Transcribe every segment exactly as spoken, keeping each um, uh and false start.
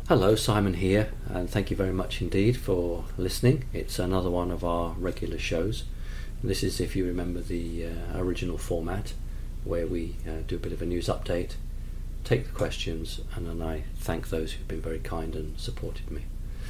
Hello, Simon here, and thank you very much indeed for listening. It's another one of our regular shows. This is, if you remember, the uh, original format, where we uh, do a bit of a news update, take the questions, and then I thank those who've been very kind and supported me.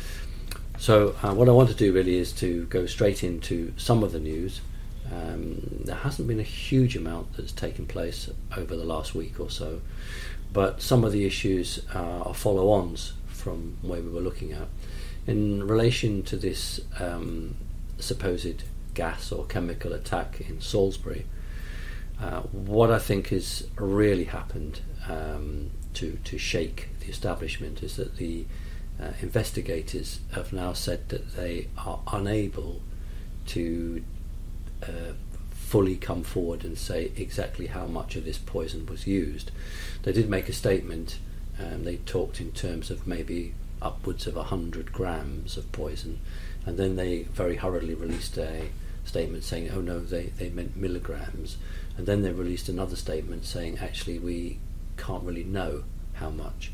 So uh, what I want to do really is to go straight into some of the news. Um, there hasn't been a huge amount that's taken place over the last week or so, but some of the issues uh, are follow-ons from where we were looking at. In relation to this um, supposed gas or chemical attack in Salisbury, uh, what I think has really happened um, to, to shake the establishment is that the uh, investigators have now said that they are unable to uh, fully come forward and say exactly how much of this poison was used. They did make a statement. Um, they talked in terms of maybe upwards of one hundred grams of poison, and then they very hurriedly released a statement saying, oh no, they, they meant milligrams, and then they released another statement saying, actually, we can't really know how much.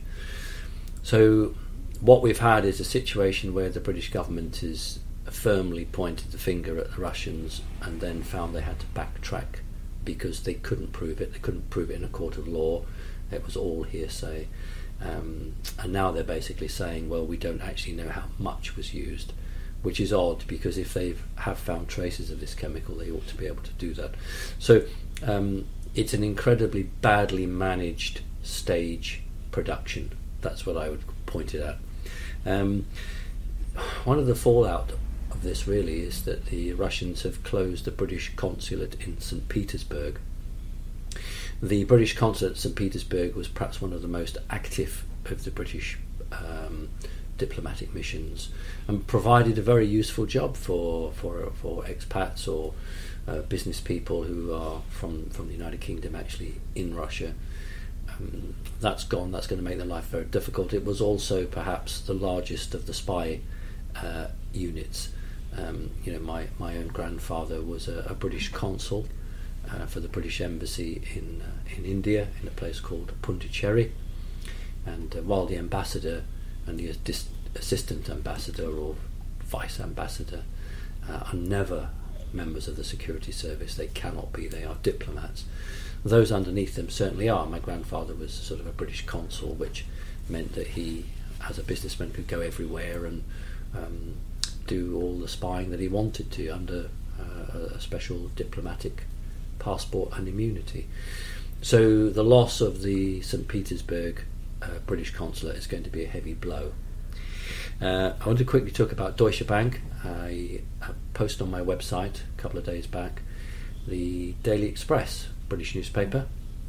So what we've had is a situation where the British government has firmly pointed the finger at the Russians and then found they had to backtrack because they couldn't prove it. They couldn't prove it in a court of law. It was all hearsay. Um, and now they're basically saying, well, we don't actually know how much was used, which is odd because if they have found traces of this chemical, they ought to be able to do that. So um, it's an incredibly badly managed stage production. That's what I would point it at. Um, one of the fallout of this really is that the Russians have closed the British consulate in Saint Petersburg. The British consulate at Saint Petersburg was perhaps one of the most active of the British um, diplomatic missions and provided a very useful job for for, for expats or uh, business people who are from, from the United Kingdom actually in Russia. Um, that's gone. That's going to make their life very difficult. It was also perhaps the largest of the spy uh, units. Um, you know, my, my own grandfather was a, a British consul Uh, for the British Embassy in uh, in India, in a place called Pondicherry, and uh, while the ambassador and the dis- assistant ambassador or vice ambassador uh, are never members of the security service, they cannot be. They are diplomats. Those underneath them certainly are. My grandfather was sort of a British consul, which meant that he, as a businessman, could go everywhere and um, do all the spying that he wanted to under uh, a special diplomatic passport and immunity. So the loss of the Saint Petersburg uh, British consulate is going to be a heavy blow. Uh, I want to quickly talk about Deutsche Bank. I, I posted on my website a couple of days back the Daily Express, British newspaper,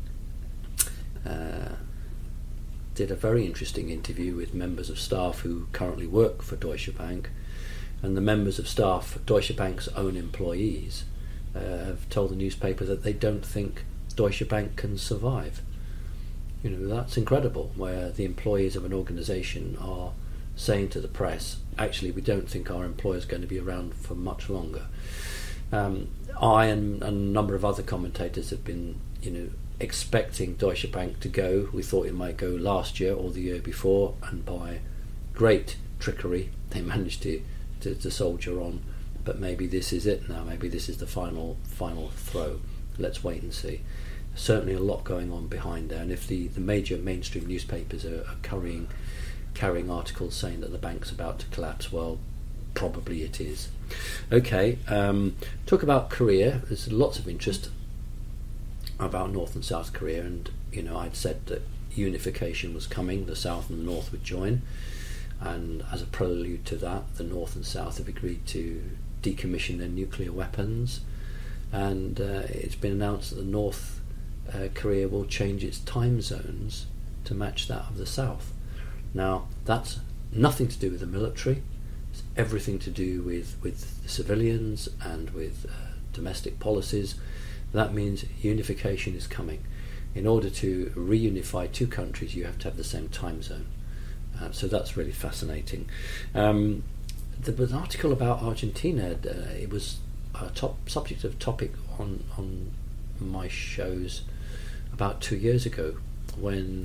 uh, did a very interesting interview with members of staff who currently work for Deutsche Bank, and the members of staff, Deutsche Bank's own employees, Uh, have told the newspaper that they don't think Deutsche Bank can survive. You know, that's incredible, where the employees of an organisation are saying to the press, actually, we don't think our employer is going to be around for much longer. Um, I and, and a number of other commentators have been, you know, expecting Deutsche Bank to go. We thought it might go last year or the year before, and by great trickery, they managed to, to, to soldier on. But maybe this is it now. Maybe this is the final final throw. Let's wait and see. Certainly a lot going on behind there. And if the, the major mainstream newspapers are, are carrying, carrying articles saying that the bank's about to collapse, well, probably it is. Okay, um, talk about Korea. There's lots of interest about North and South Korea. And, you know, I'd said that unification was coming. The South and the North would join. And as a prelude to that, the North and South have agreed to decommission their nuclear weapons, and uh, it's been announced that the North uh, Korea will change its time zones to match that of the South. Now, that's nothing to do with the military. It's everything to do with, with the civilians and with uh, domestic policies. That means unification is coming. In order to reunify two countries, you have to have the same time zone. Uh, so that's really fascinating. Um, there was an article about Argentina. Uh, it was a top subject of topic on on my shows about two years ago, when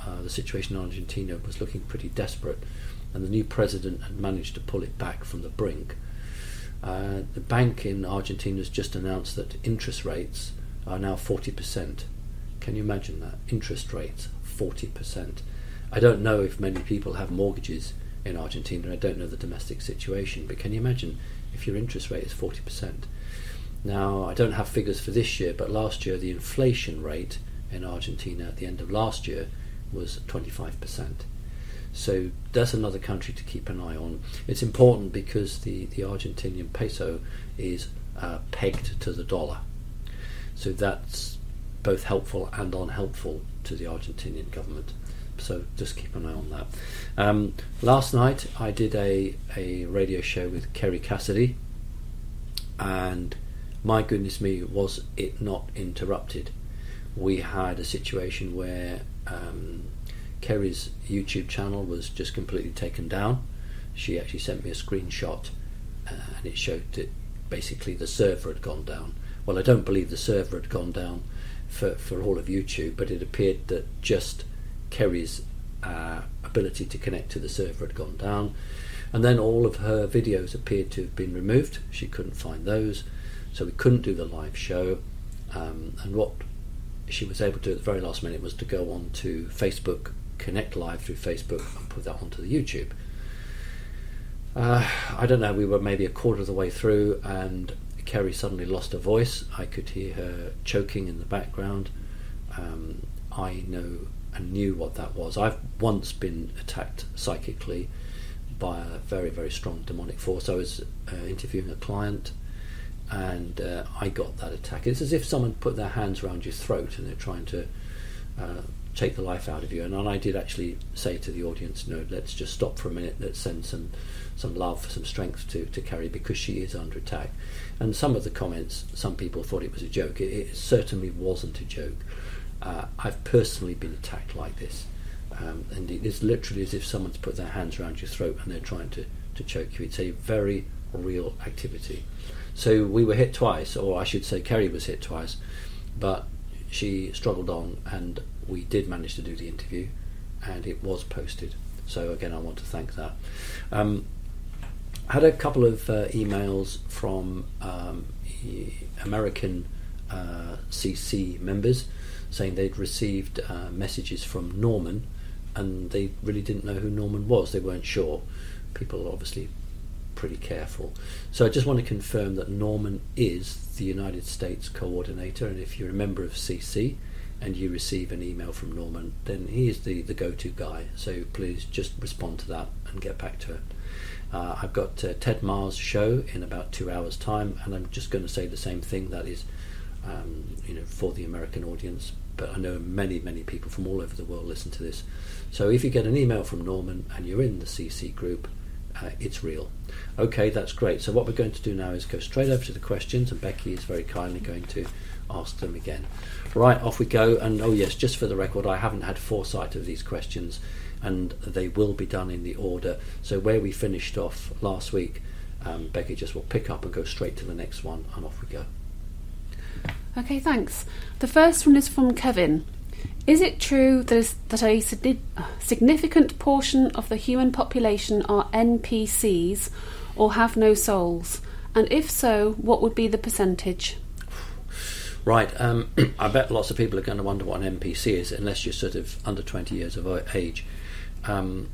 uh, the situation in Argentina was looking pretty desperate, and the new president had managed to pull it back from the brink. Uh, the bank in Argentina has just announced that interest rates are now forty percent. Can you imagine that? Interest rates, forty percent. I don't know if many people have mortgages in Argentina. I don't know the domestic situation, but can you imagine if your interest rate is forty percent? Now, I don't have figures for this year, but last year the inflation rate in Argentina at the end of last year was twenty-five percent. So that's another country to keep an eye on. It's important because the, the Argentinian peso is uh, pegged to the dollar. So that's both helpful and unhelpful to the Argentinian government. So just keep an eye on that. Um, last night I did a, a radio show with Kerry Cassidy, and my goodness me, was it not interrupted. We had a situation where um, Kerry's YouTube channel was just completely taken down. She actually sent me a screenshot uh, and it showed that basically the server had gone down. Well, I don't believe the server had gone down for, for all of YouTube, but it appeared that just Kerry's uh, ability to connect to the server had gone down, and then all of her videos appeared to have been removed. She couldn't find those, so we couldn't do the live show, um, and what she was able to do at the very last minute was to go on to Facebook, connect live through Facebook and put that onto the YouTube. uh, I don't know, we were maybe a quarter of the way through and Kerry suddenly lost her voice. I could hear her choking in the background. um, I know and knew what that was. I've once been attacked psychically by a very, very strong demonic force. I was uh, interviewing a client, and uh, I got that attack. It's as if someone put their hands around your throat and they're trying to uh, take the life out of you. And, and I did actually say to the audience, no, let's just stop for a minute, let's send some some love, some strength to, to Kerry, because she is under attack. And some of the comments, some people thought it was a joke. It, it certainly wasn't a joke. Uh, I've personally been attacked like this, um, and it is literally as if someone's put their hands around your throat and they're trying to, to choke you. It's a very real activity. So we were hit twice, or I should say Kerry was hit twice, but she struggled on, and we did manage to do the interview, and it was posted. So again, I want to thank that. Um, I had a couple of uh, emails from um, American uh, C C members saying they'd received uh, messages from Norman, and they really didn't know who Norman was. They weren't sure. People are obviously pretty careful. So I just want to confirm that Norman is the United States coordinator, and if you're a member of C C and you receive an email from Norman, then he is the, the go-to guy. So please just respond to that and get back to it. Uh, I've got uh, Ted Maher's show in about two hours' time, and I'm just going to say the same thing. That is, um, you know, for the American audience. But I know many, many people from all over the world listen to this. So if you get an email from Norman and you're in the C C group, uh, it's real. Okay, that's great. So what we're going to do now is go straight over to the questions, and Becky is very kindly going to ask them again. Right, off we go. And oh yes, just for the record, I haven't had foresight of these questions, and they will be done in the order. So where we finished off last week, um, Becky just will pick up and go straight to the next one, and off we go. Okay, thanks. The first one is from Kevin. Is it true that, is, that a significant portion of the human population are N P Cs or have no souls? And if so, what would be the percentage? Right, um, I bet lots of people are going to wonder what an N P C is, unless you're sort of under twenty years of age. Um,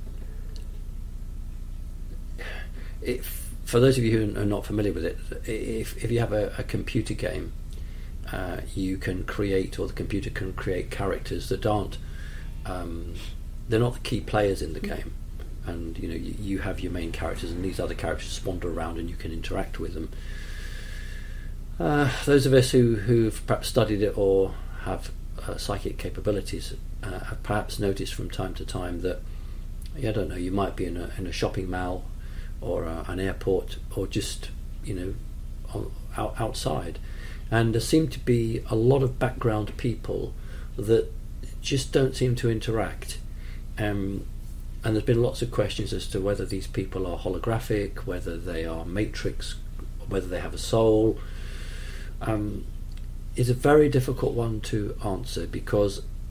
if, for those of you who are not familiar with it, if, if you have a, a computer game, uh, you can create, or the computer can create characters that aren't, um, they're not the key players in the game. And you know, you, you have your main characters, and these other characters wander around and you can interact with them. Uh, those of us who, who've perhaps studied it or have uh, psychic capabilities uh, have perhaps noticed from time to time that, yeah, I don't know, you might be in a, in a shopping mall or uh, an airport, or just, you know, on, out, outside, and there seem to be a lot of background people that just don't seem to interact. Um, and there's been lots of questions as to whether these people are holographic, whether they are matrix, whether they have a soul. Um, is a very difficult one to answer, because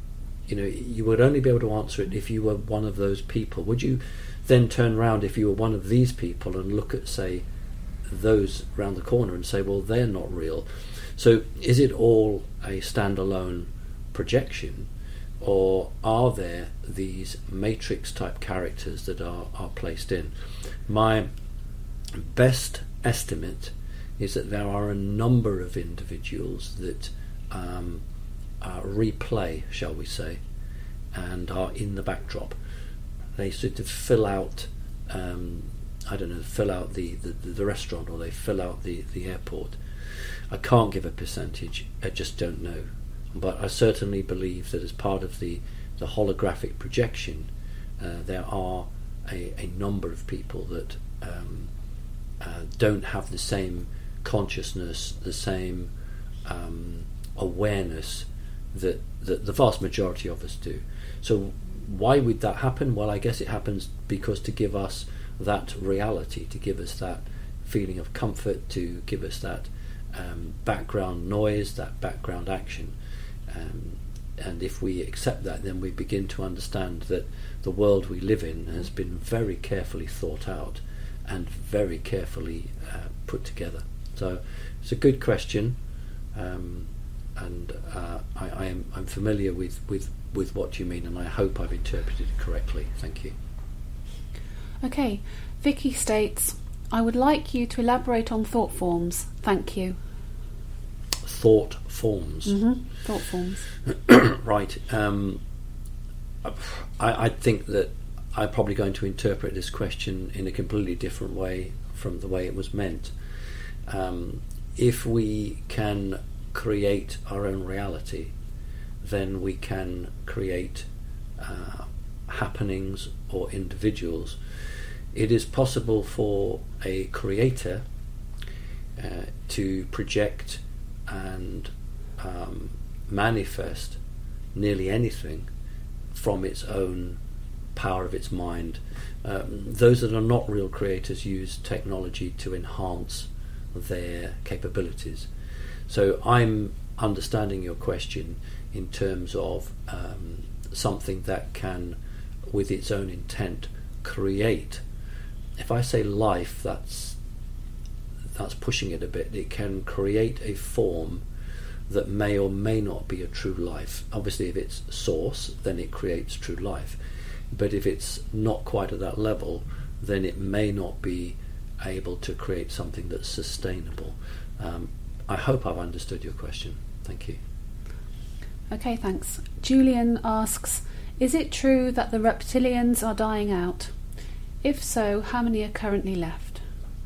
you know, you would only be able to answer it if you were one of those people. Would you then turn around if you were one of these people and look at, say, those round the corner and say, well, they're not real? So is it all a standalone projection, or are there these matrix type characters that are, are placed in? My best estimate is that there are a number of individuals that um, uh, replay, shall we say, and are in the backdrop. They sort of fill out, um, I don't know, fill out the, the, the restaurant, or they fill out the, the airport. I can't give a percentage, I just don't know. But I certainly believe that as part of the, the holographic projection, uh, there are a, a number of people that um, uh, don't have the same consciousness, the same um, awareness that, that the vast majority of us do. So why would that happen? Well, I guess it happens because to give us that reality, to give us that feeling of comfort, to give us that um, background noise, that background action. Um, and if we accept that, then we begin to understand that the world we live in has been very carefully thought out and very carefully uh, put together. So it's a good question, um, and uh, I, I am I'm familiar with, with, with what you mean, and I hope I've interpreted it correctly. Thank you. Okay, Vicky states, I would like you to elaborate on thought forms. Thank you. Thought forms. Mm-hmm. Thought forms. Right. Um, I, I think that I'm probably going to interpret this question in a completely different way from the way it was meant. Um, if we can create our own reality, then we can create uh, happenings or individuals. It is possible for a creator uh, to project and um, manifest nearly anything from its own power of its mind. Um, those that are not real creators use technology to enhance their capabilities. So I'm understanding your question in terms of um, something that can, with its own intent, create. If I say life, that's that's pushing it a bit. It can create a form that may or may not be a true life. Obviously, if it's source, then it creates true life. But if it's not quite at that level, then it may not be able to create something that's sustainable. Um, I hope I've understood your question. Thank you. Okay, thanks. Julian asks, is it true that the reptilians are dying out? If so, how many are currently left?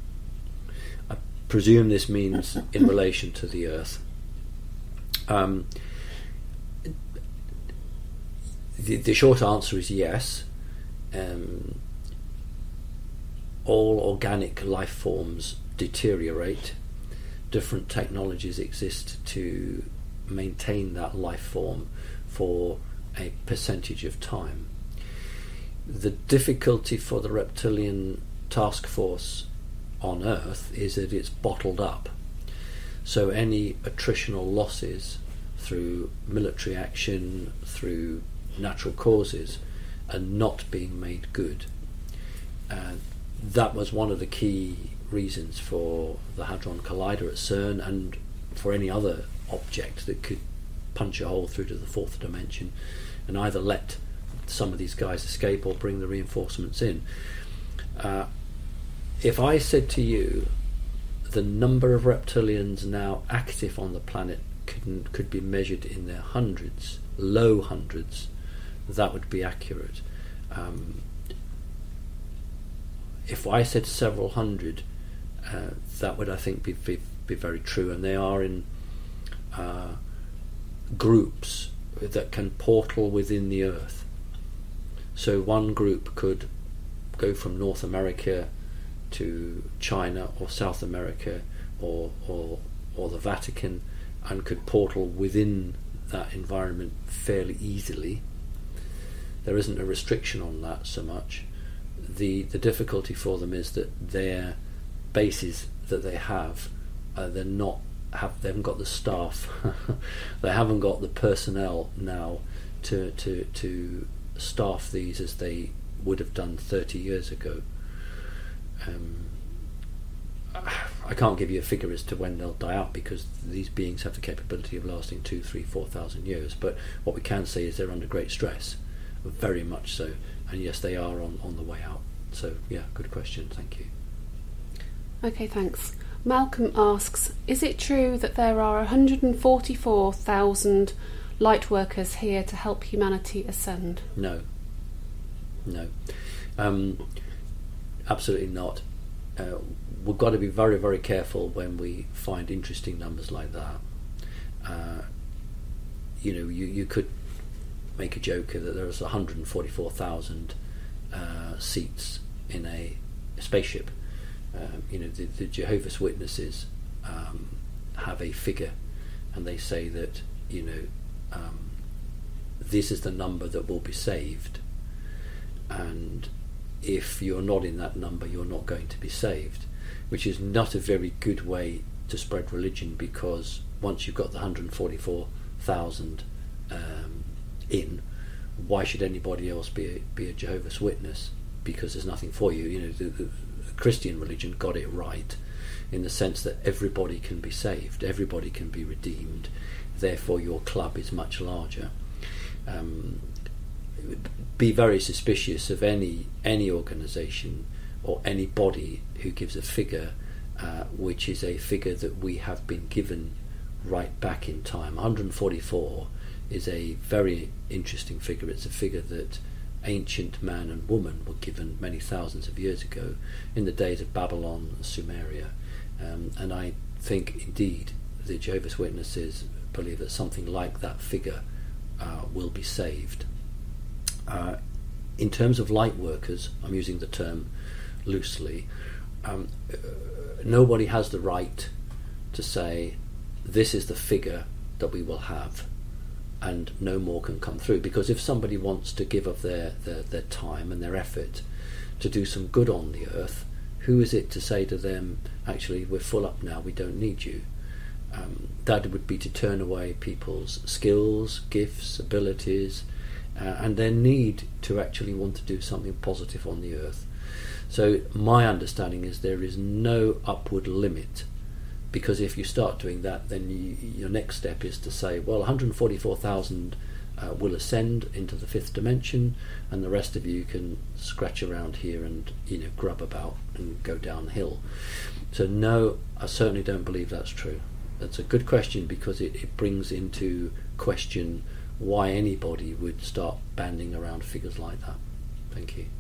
I presume this means in relation to the Earth. Um, the, the short answer is yes. Um, all organic life forms deteriorate. Different technologies exist to maintain that life form for a percentage of time. The difficulty for the reptilian task force on Earth is that it's bottled up. So any attritional losses through military action, through natural causes, are not being made good. Uh, that was one of the key reasons for the Hadron Collider at CERN, and for any other object that could punch a hole through to the fourth dimension and either let some of these guys escape or bring the reinforcements in. Uh, if I said to you the number of reptilians now active on the planet could, could be measured in their hundreds, low hundreds, that would be accurate. Um, if I said several hundred, uh, that would, I think, be, be, be very true, and they are in uh, groups that can portal within the Earth. So one group could go from North America to China or South America or, or or the Vatican, and could portal within that environment fairly easily. There isn't a restriction on that so much. The the difficulty for them is that their bases that they have, uh, they're not have they haven't got the staff, they haven't got the personnel now to to to staff these as they would have done thirty years ago. Um, I can't give you a figure as to when they'll die out, because these beings have the capability of lasting two, three, four thousand years. But what we can say is they're under great stress, very much so. And yes, they are on, on the way out. So yeah, good question. Thank you. Okay, thanks. Malcolm asks, is it true that there are one hundred forty-four thousand light workers here to help humanity ascend? No. No. Um, absolutely not. Uh, we've got to be very, very careful when we find interesting numbers like that. Uh, you know, you, you could make a joke that there's one hundred forty-four thousand uh, seats in a, a spaceship. Um, you know, the, the Jehovah's Witnesses um, have a figure, and they say that, you know, um, this is the number that will be saved, and if you're not in that number, you're not going to be saved, which is not a very good way to spread religion, because once you've got the one hundred forty-four thousand um, in, why should anybody else be a, be a Jehovah's Witness? Because there's nothing for you. You know, the, the Christian religion got it right in the sense that everybody can be saved, everybody can be redeemed, therefore your club is much larger. Um, be very suspicious of any any organisation or any body who gives a figure uh, which is a figure that we have been given right back in time. one hundred forty-four is a very interesting figure. It's a figure that ancient man and woman were given many thousands of years ago in the days of Babylon and Sumeria, um, and I think indeed the Jehovah's Witnesses believe that something like that figure uh, will be saved. Uh, in terms of light workers, I'm using the term loosely, um, uh, nobody has the right to say this is the figure that we will have and no more can come through, because if somebody wants to give of their, their, their time and their effort to do some good on the earth, who is it to say to them, actually we're full up now, we don't need you? Um, that would be to turn away people's skills, gifts, abilities, uh, and their need to actually want to do something positive on the earth. So my understanding is there is no upward limit, because if you start doing that, then you, your next step is to say, well, one hundred forty-four thousand uh, will ascend into the fifth dimension, and the rest of you can scratch around here and, you know, grub about and go downhill. So no, I certainly don't believe that's true. That's a good question, because it, it brings into question why anybody would start banding around figures like that. Thank you.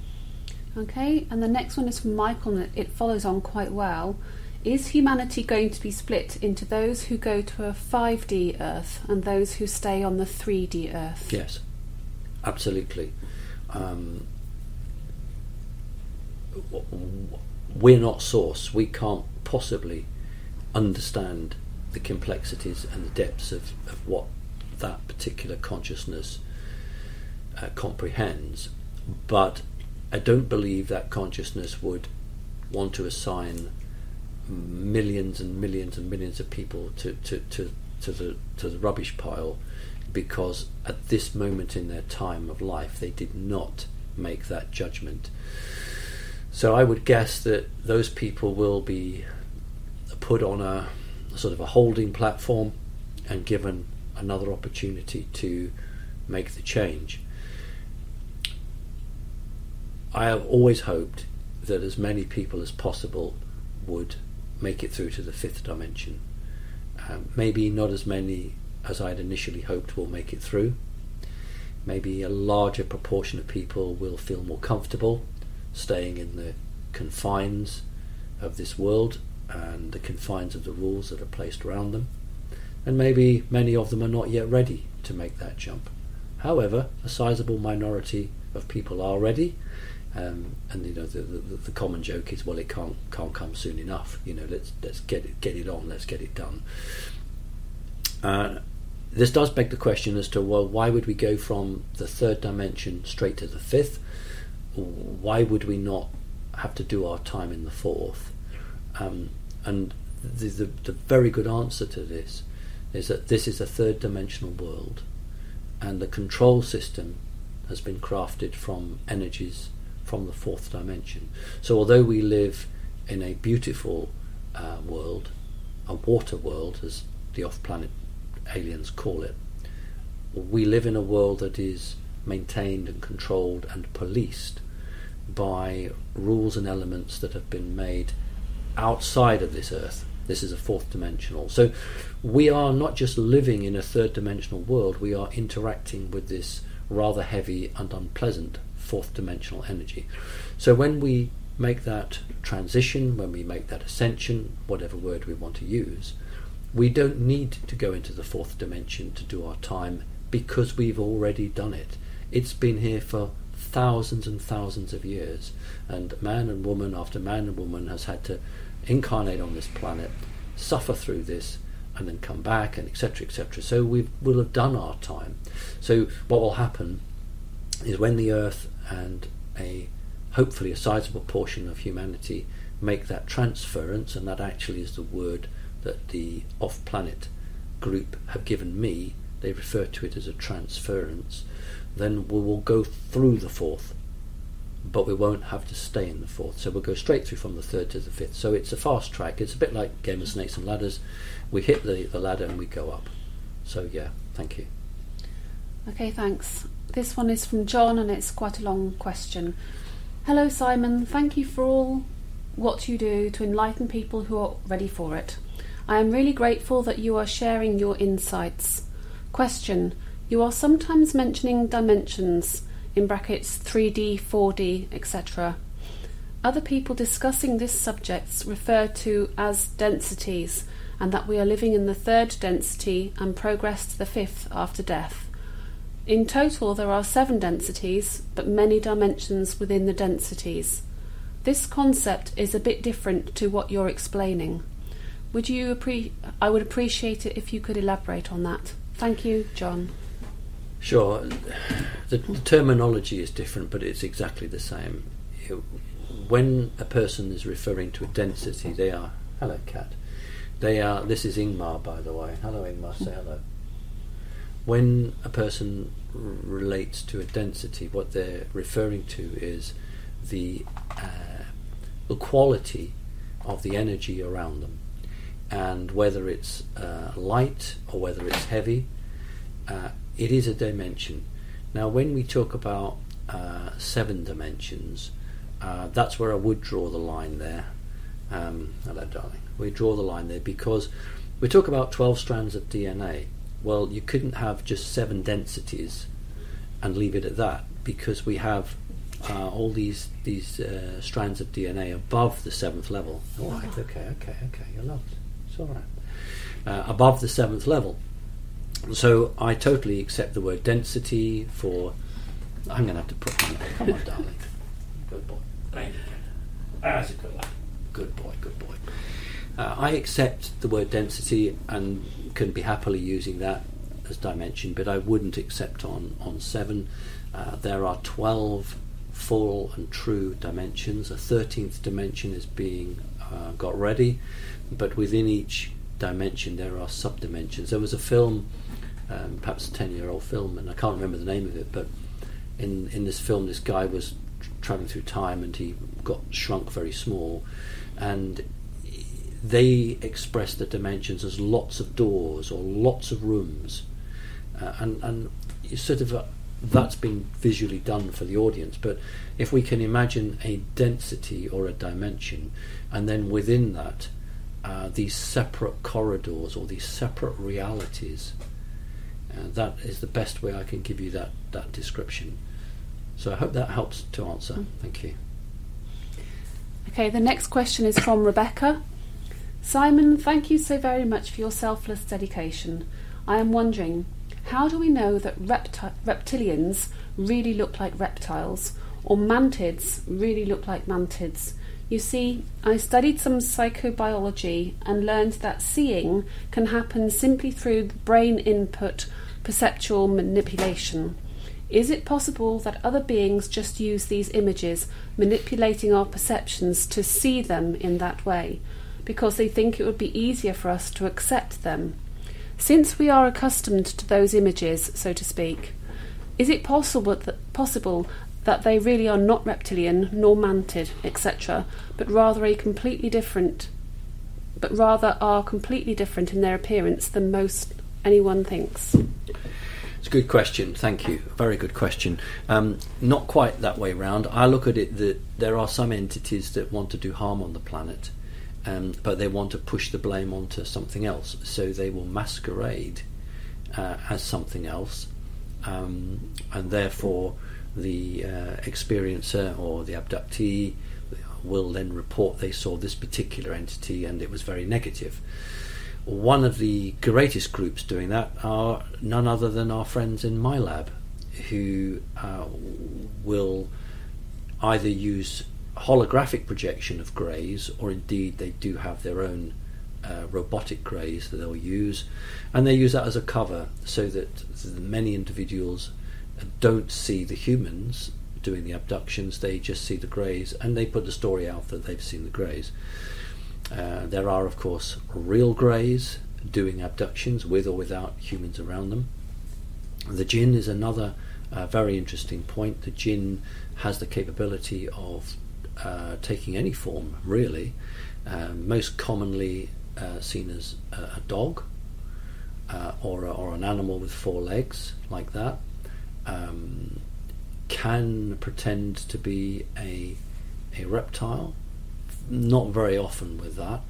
Okay, and the next one is from Michael, and it follows on quite well. Is humanity going to be split into those who go to a five D Earth and those who stay on the three D Earth? Yes, absolutely. Um, we're not Source. We can't possibly understand the complexities and the depths of, of what that particular consciousness uh, comprehends. But I don't believe that consciousness would want to assign millions and millions and millions of people to, to, to, to the to the rubbish pile, because at this moment in their time of life they did not make that judgment. So I would guess that those people will be put on a, a sort of a holding platform and given another opportunity to make the change. I have always hoped that as many people as possible would make it through to the fifth dimension. Um, maybe not as many as I'd initially hoped will make it through. Maybe a larger proportion of people will feel more comfortable staying in the confines of this world and the confines of the rules that are placed around them. And maybe many of them are not yet ready to make that jump. However, a sizable minority of people are ready. Um, and you know the, the the common joke is, well, it can't can't come soon enough. You know, let's let's get it get it on, let's get it done. Uh, this does beg the question as to, well, why would we go from the third dimension straight to the fifth? Why would we not have to do our time in the fourth? Um, and the, the the very good answer to this is that this is a third dimensional world. and the control system has been crafted from energies from the fourth dimension. So although we live in a beautiful uh, world, a water world as the off-planet aliens call it, we live in a world that is maintained and controlled and policed by rules and elements that have been made outside of this earth. This is a fourth dimensional. So we are not just living in a third dimensional world, we are interacting with this rather heavy and unpleasant fourth dimensional energy. So when we make that transition, when we make that ascension, whatever word we want to use, we don't need to go into the fourth dimension to do our time, because we've already done it. It's been here for thousands and thousands of years, and man and woman after man and woman has had to incarnate on this planet, suffer through this, and then come back, and etc, et cetera. So we will have done our time. So what will happen is when the Earth and a hopefully a sizable portion of humanity make that transference, and that actually is the word that the off-planet group have given me, they refer to it as a transference, then we will go through the fourth, but we won't have to stay in the fourth. So we'll go straight through from the third to the fifth. So it's a fast track. It's a bit like Game of Snakes and Ladders. We hit the, the ladder and we go up. So yeah, thank you. Okay, thanks. This one is from John, and it's quite a long question. Hello Simon, thank you for all what you do to enlighten people who are ready for it. I am really grateful that you are sharing your insights. Question: you are sometimes mentioning dimensions, in brackets three D, four D, et cetera. Other people discussing this subject refer to as densities, and that we are living in the third density and progress to the fifth after death. In total there are seven densities, but many dimensions within the densities. This concept is a bit different to what you're explaining. Would you appre- I would appreciate it if you could elaborate on that. Thank you, John. Sure. The, the terminology is different, but it's exactly the same. You, when a person is referring to a density, they are... Hello, Kat. They are... This is Ingmar, by the way. Hello, Ingmar. Say hello. When a person r- relates to a density, what they're referring to is the uh, the quality of the energy around them, and whether it's uh, light or whether it's heavy, uh, it is a dimension. Now, when we talk about uh, seven dimensions, uh, that's where I would draw the line there. Um, hello, darling. We draw the line there because we talk about twelve strands of D N A. Well, you couldn't have just seven densities and leave it at that, because we have uh, all these these uh, strands of D N A above the seventh level. All right, okay, okay, okay, you're loved. It's all right. Uh, above the seventh level. So I totally accept the word density for... I'm going to have to put... Come on, darling. Good boy. Thank you. That's a good lad. Good boy, good boy. Uh, I accept the word density and can be happily using that as dimension, but I wouldn't accept on, on seven. Uh, there are twelve full and true dimensions. A thirteenth dimension is being uh, got ready, but within each dimension there are sub-dimensions. There was a film, um, perhaps a ten-year-old film, and I can't remember the name of it, but in, in this film this guy was tr- travelling through time, and he got shrunk very small, and they express the dimensions as lots of doors or lots of rooms, uh, and and sort of uh, that's been visually done for the audience. But if we can imagine a density or a dimension, and then within that uh, these separate corridors or these separate realities, uh, that is the best way I can give you that that description. So I hope that helps to answer. Mm. Thank you. Okay, the next question is from Rebecca. Simon, thank you so very much for your selfless dedication. I am wondering, how do we know that repti- reptilians really look like reptiles, or mantids really look like mantids? You see, I studied some psychobiology and learned that seeing can happen simply through brain input, perceptual manipulation. Is it possible that other beings just use these images, manipulating our perceptions to see them in that way, because they think it would be easier for us to accept them? Since we are accustomed to those images, so to speak, is it possible that, possible that they really are not reptilian nor mantid, et cetera, but rather a completely different, but rather are completely different in their appearance than most anyone thinks? It's a good question, thank you. Very good question. Um, not quite that way round. I look at it that there are some entities that want to do harm on the planet, um, but they want to push the blame onto something else, so they will masquerade uh, as something else, um, and therefore the uh, experiencer or the abductee will then report they saw this particular entity and it was very negative. One of the greatest groups doing that are none other than our friends in MyLab, who uh, will either use holographic projection of greys, or indeed they do have their own uh, robotic greys that they'll use, and they use that as a cover so that many individuals don't see the humans doing the abductions, they just see the greys, and they put the story out that they've seen the greys. Uh, there are, of course, real greys doing abductions with or without humans around them. The jinn is another uh, very interesting point. The jinn has the capability of uh, taking any form, really, uh, most commonly uh, seen as a, a dog uh, or, a, or an animal with four legs, like that. Um, can pretend to be a, a reptile. Not very often with that,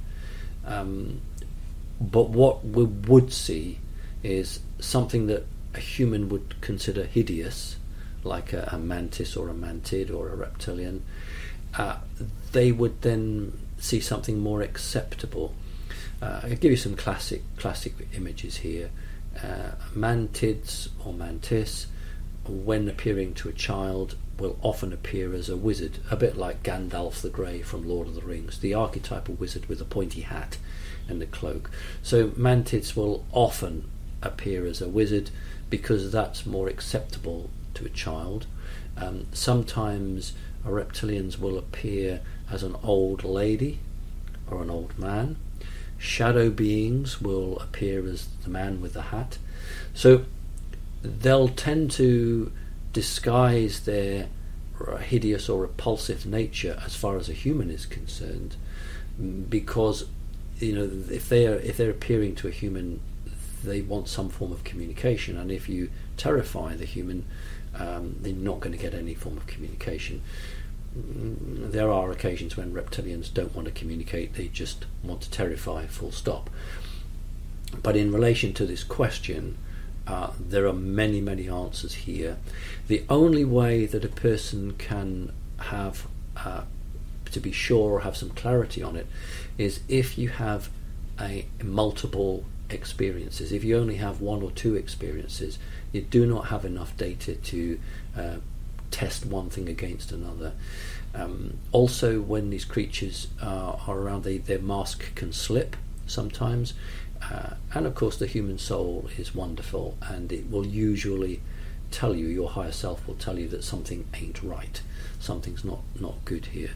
um, but what we would see is something that a human would consider hideous, like a, a mantis or a mantid or a reptilian. Uh, they would then see something more acceptable. Uh, I'll give you some classic classic images here. Uh, mantids or mantis, when appearing to a child, will often appear as a wizard, a bit like Gandalf the Grey from Lord of the Rings, the archetypal wizard with a pointy hat and a cloak. So mantids will often appear as a wizard because that's more acceptable to a child. Um, sometimes reptilians will appear as an old lady or an old man. Shadow beings will appear as the man with the hat. So they'll tend to disguise their hideous or repulsive nature as far as a human is concerned, because, you know, if they're if they're appearing to a human, they want some form of communication, and if you terrify the human, um, they're not going to get any form of communication. There are occasions when reptilians don't want to communicate, they just want to terrify, full stop. But in relation to this question, Uh, there are many, many answers here. The only way that a person can have, uh, to be sure or have some clarity on it, is if you have a multiple experiences. If you only have one or two experiences, you do not have enough data to uh, test one thing against another. Um, also, when these creatures uh, are around, they, their mask can slip sometimes. Uh, and of course the human soul is wonderful, and it will usually tell you, your higher self will tell you that something ain't right, something's not, not good here.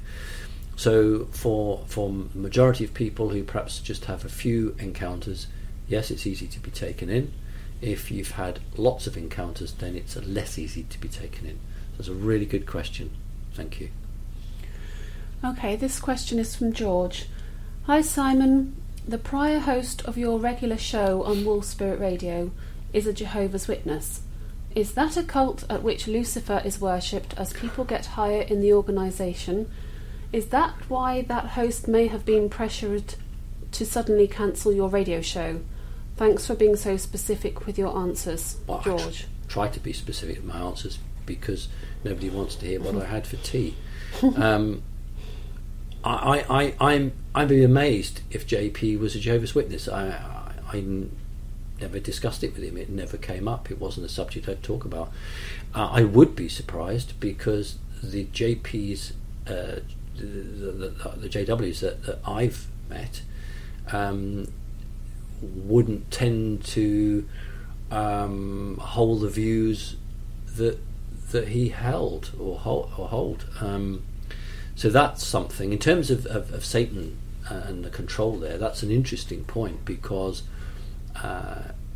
So for for majority of people who perhaps just have a few encounters, yes, it's easy to be taken in. If you've had lots of encounters, then it's less easy to be taken in. That's a really good question. Thank you. Okay, this question is from George. Hi Simon. The prior host of your regular show on Wolf Spirit Radio is a Jehovah's Witness. Is that a cult at which Lucifer is worshipped as people get higher in the organisation? Is that why that host may have been pressured to suddenly cancel your radio show? Thanks for being so specific with your answers, well, George. I try to be specific with my answers because nobody wants to hear what I had for tea. Um, I, I, I'm I'd be amazed if J P was a Jehovah's Witness. I, I, I never discussed it with him. It never came up. It wasn't a subject I'd talk about. Uh, I would be surprised because the J Ps, uh, the, the, the, the J Ws that, that I've met, um, wouldn't tend to um, hold the views that that he held or hold. Or hold. Um, So that's something. In terms of, of, of Satan and the control there, that's an interesting point because uh,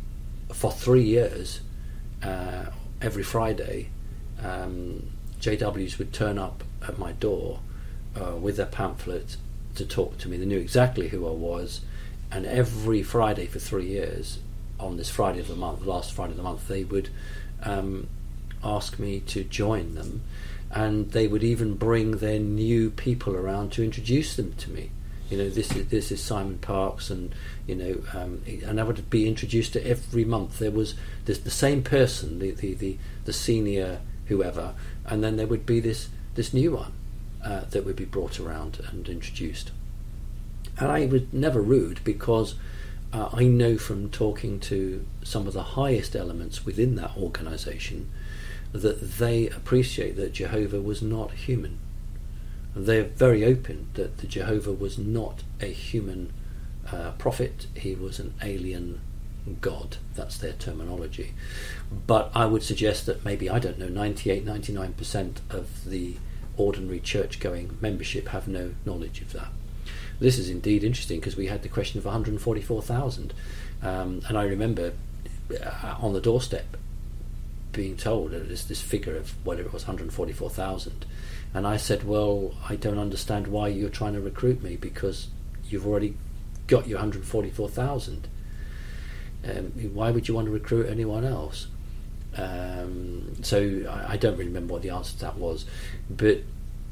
for three years, uh, every Friday, um, J Ws would turn up at my door uh, with their pamphlet to talk to me. They knew exactly who I was, and every Friday for three years, on this Friday of the month, last Friday of the month, they would um, ask me to join them, and they would even bring their new people around to introduce them to me. You know, this is this is Simon Parks, and you know, um, and I would be introduced to every month. There was this, the same person, the, the, the, the senior whoever, and then there would be this this new one uh, that would be brought around and introduced. And I was never rude, because uh, I know from talking to some of the highest elements within that organisation that they appreciate that Jehovah was not human. They're very open that the Jehovah was not a human uh, prophet. He was an alien god. That's their terminology. But I would suggest that maybe, I don't know, ninety-eight, ninety-nine percent of the ordinary church-going membership have no knowledge of that. This is indeed interesting, because we had the question of one hundred forty-four thousand. Um, and I remember uh, on the doorstep being told that there's this figure of whether it was one hundred forty-four thousand. And I said, well, I don't understand why you're trying to recruit me, because you've already got your one hundred forty-four thousand. Um, why would you want to recruit anyone else? Um, so I, I don't really remember what the answer to that was. But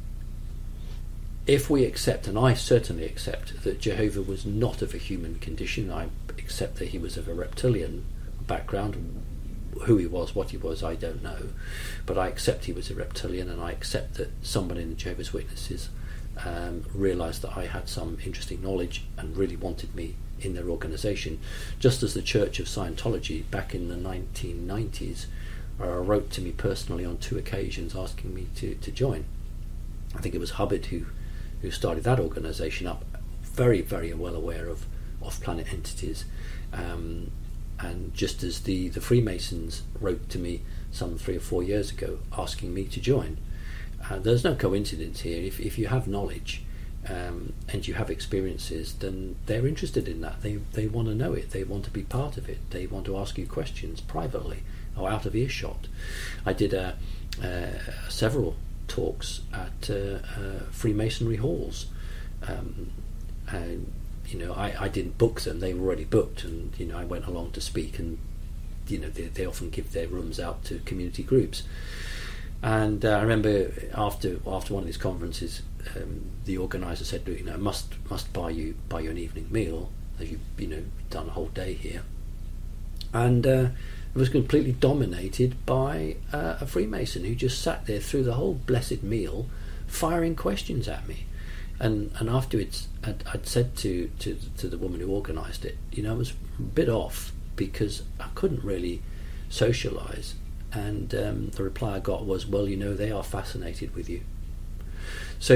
if we accept, and I certainly accept, that Jehovah was not of a human condition, I accept that he was of a reptilian background. Who he was, what he was, I don't know, but I accept he was a reptilian, and I accept that someone in the Jehovah's Witnesses um, realised that I had some interesting knowledge and really wanted me in their organisation, just as the Church of Scientology back in the nineteen nineties uh, wrote to me personally on two occasions asking me to, to join. I think it was Hubbard who, who started that organisation up, very, very well aware of off-planet entities. Um, And just as the, the Freemasons wrote to me some three or four years ago asking me to join, uh, there's no coincidence here. If if you have knowledge um, and you have experiences, then they're interested in that. They they want to know it. They want to be part of it. They want to ask you questions privately or out of earshot. I did uh, uh, several talks at uh, uh, Freemasonry halls. Um, and You know, I, I didn't book them; they were already booked, and you know, I went along to speak. And you know, they, they often give their rooms out to community groups. And uh, I remember after after one of these conferences, um, the organizer said, "You know, must must buy you buy you an evening meal, as you you know done a whole day here." And uh, it was completely dominated by uh, a Freemason who just sat there through the whole blessed meal, firing questions at me. And and afterwards, I'd, I'd said to, to to the woman who organised it, you know, I was a bit off because I couldn't really socialise. And um, the reply I got was, well, you know, they are fascinated with you. So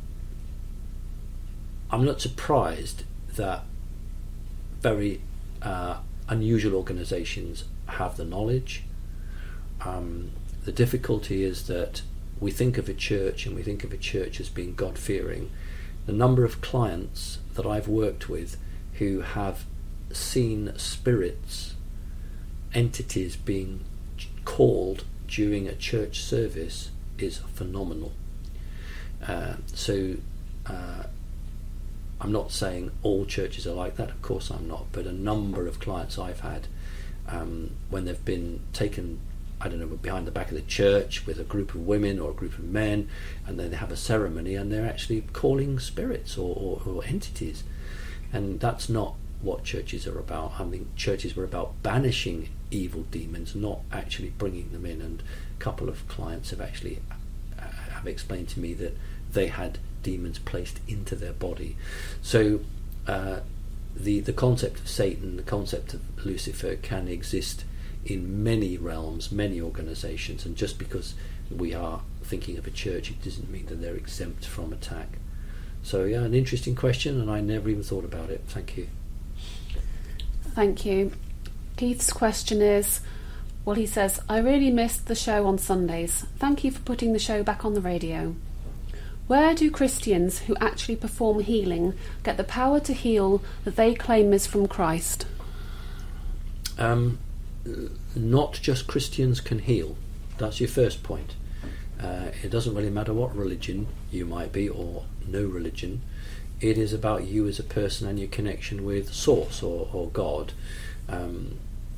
I'm not surprised that very uh, unusual organisations have the knowledge. Um, the difficulty is that we think of a church and we think of a church as being God-fearing. The number of clients that I've worked with who have seen spirits, entities being called during a church service is phenomenal. Uh, so uh, I'm not saying all churches are like that, of course I'm not, but a number of clients I've had um, when they've been taken, I don't know, behind the back of the church with a group of women or a group of men, and then they have a ceremony and they're actually calling spirits or, or, or entities. And that's not what churches are about. I mean, churches were about banishing evil demons, not actually bringing them in. And a couple of clients have actually uh, have explained to me that they had demons placed into their body. So uh, the, the concept of Satan, the concept of Lucifer can exist in many realms, many organisations, and just because we are thinking of a church, it doesn't mean that they're exempt from attack. So yeah, an interesting question, and I never even thought about it. Thank you. Thank you. Keith's question is, well, he says, I really missed the show on Sundays. Thank you for putting the show back on the radio. Where do Christians who actually perform healing get the power to heal that they claim is from Christ? Um, not just Christians can heal. That's your first point. Uh, it doesn't really matter what religion you might be or no religion. It is about you as a person and your connection with Source or, or God. Um,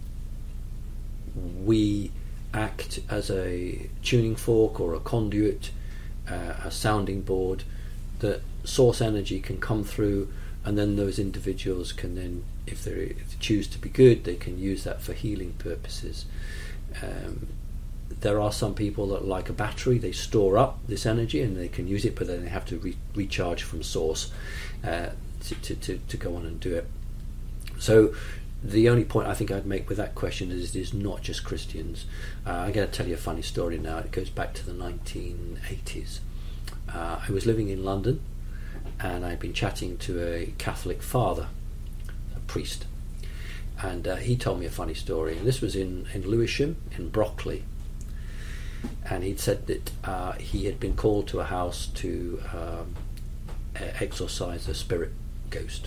we act as a tuning fork or a conduit, uh, a sounding board, that Source energy can come through, and then those individuals can then, if they choose to be good, they can use that for healing purposes. Um, there are some people that, like a battery, they store up this energy and they can use it, but then they have to re- recharge from Source uh, to, to, to, to go on and do it. So the only point I think I'd make with that question is it is not just Christians. Uh, I'm going to tell you a funny story now. It goes back to the nineteen eighties. Uh, I was living in London, and I'd been chatting to a Catholic father, a priest, and uh, he told me a funny story. And this was in, in Lewisham, in Brockley, and he'd said that uh, he had been called to a house to um, exorcise a spirit ghost,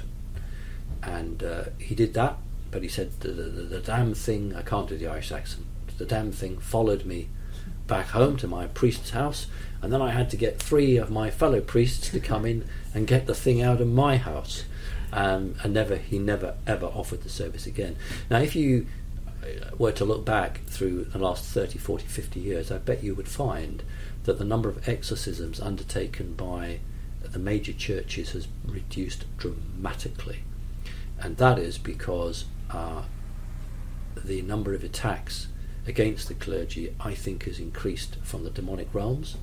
and uh, he did that. But he said the, the, the damn thing, I can't do the Irish accent, the damn thing followed me back home to my priest's house, and then I had to get three of my fellow priests to come in and get the thing out of my house. Um, and never, he never ever offered the service again. Now, if you were to look back through the last thirty, forty, fifty years, I bet you would find that the number of exorcisms undertaken by the major churches has reduced dramatically. And that is because uh, the number of attacks against the clergy, I think, has increased from the demonic realms,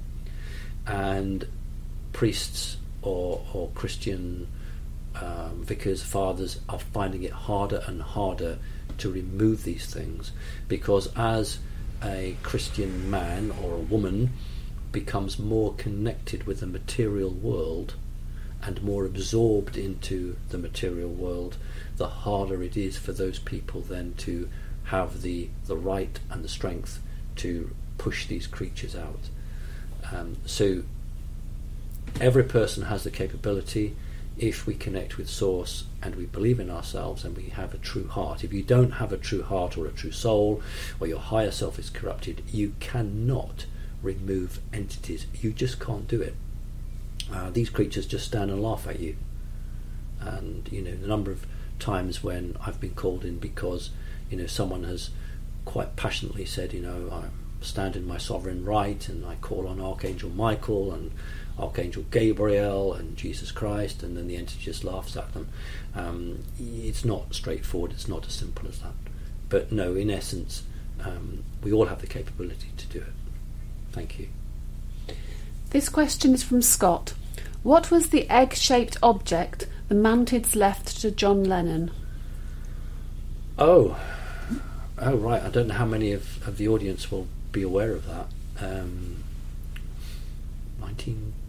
and priests or, or Christian um, vicars, fathers are finding it harder and harder to remove these things, because as a Christian man or a woman becomes more connected with the material world and more absorbed into the material world, the harder it is for those people then to have the the right and the strength to push these creatures out. Um, so every person has the capability, if we connect with Source and we believe in ourselves and we have a true heart. If you don't have a true heart or a true soul, or your higher self is corrupted, you cannot remove entities. You just can't do it. Uh, these creatures just stand and laugh at you. And you know, the number of times when I've been called in because you know someone has quite passionately said, you know, I stand in my sovereign right and I call on Archangel Michael and Archangel Gabriel and Jesus Christ, and then the entity just laughs at them. Um, it's not straightforward. It's not as simple as that. But no, in essence, um, we all have the capability to do it. Thank you. This question is from Scott. What was the egg-shaped object the Mantids left to John Lennon? Oh, oh right. I don't know how many of, of the audience will be aware of that. Um, nineteen.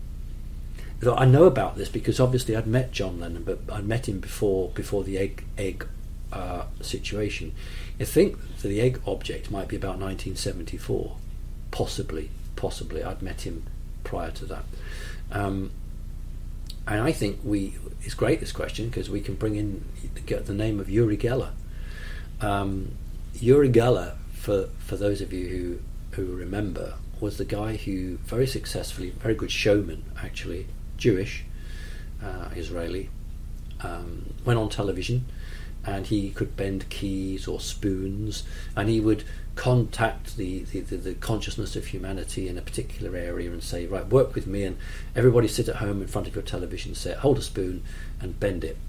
I know about this because obviously I'd met John Lennon, but I'd met him before before the egg egg uh, situation. I think that the egg object might be about nineteen seventy-four, possibly. Possibly, I'd met him prior to that. Um, and I think we it's great, this question, because we can bring in get the name of Uri Geller. Um, Uri Geller, for for those of you who who remember, was the guy who very successfully, very good showman actually, Jewish, uh, Israeli, um, went on television, and he could bend keys or spoons, and he would contact the, the, the, the consciousness of humanity in a particular area and say, right, work with me, and everybody sit at home in front of your television set, hold a spoon and bend it.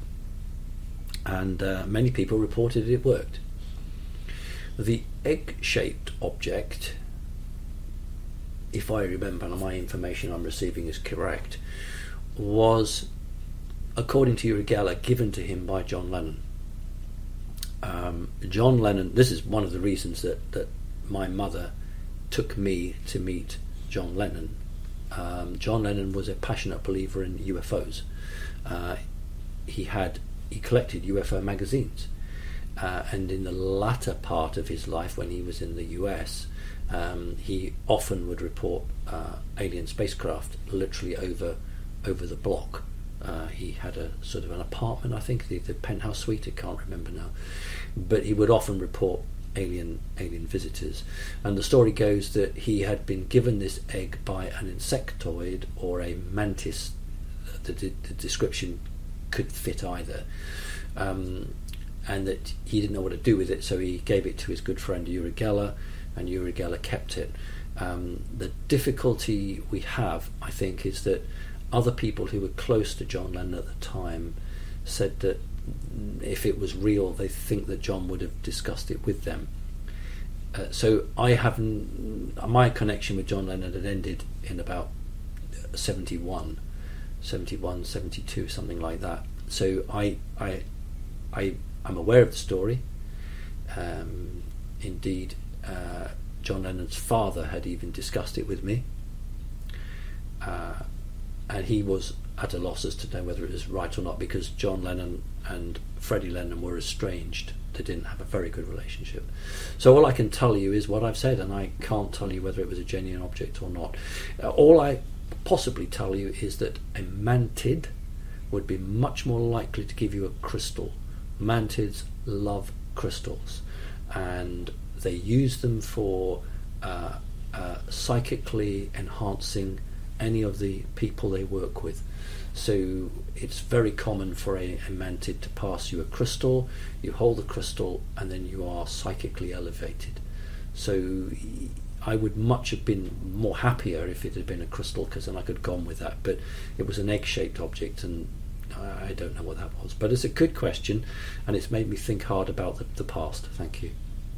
And uh, many people reported it worked. The egg-shaped object, if I remember and my information I'm receiving is correct, was, according to Uri Geller, given to him by John Lennon. Um, John Lennon, this is one of the reasons that, that my mother took me to meet John Lennon. Um, John Lennon was a passionate believer in U F Os. Uh, he had he collected U F O magazines, uh, and in the latter part of his life, when he was in the U S, um, he often would report uh, alien spacecraft literally over over the block. Uh, he had a sort of an apartment, I think, the, the penthouse suite, I can't remember now. But he would often report alien alien visitors. And the story goes that he had been given this egg by an insectoid or a mantis. The, the description could fit either, um, and that he didn't know what to do with it, so he gave it to his good friend Uri Geller, and Uri Geller kept it. Um, the difficulty we have, I think, is that other people who were close to John Lennon at the time said that if it was real, they think that John would have discussed it with them. Uh, so I haven't. My connection with John Lennon had ended in about seventy-one, seventy-one, seventy-two, something like that. So I, I, I, I'm aware of the story. Um, indeed, uh, John Lennon's father had even discussed it with me, uh, and he was at a loss as to know whether it was right or not, because John Lennon and Freddie Lennon were estranged. They didn't have a very good relationship. So all I can tell you is what I've said, and I can't tell you whether it was a genuine object or not. Uh, all I possibly tell you is that a mantid would be much more likely to give you a crystal. Mantids love crystals, and they use them for uh, uh, psychically enhancing any of the people they work with. So it's very common for a, a mantid to pass you a crystal. You hold the crystal and then you are psychically elevated. So I would much have been more happier if it had been a crystal, because then I could have gone with that. But it was an egg-shaped object, and I, I don't know what that was. But it's a good question, and it's made me think hard about the, the past. Thank you.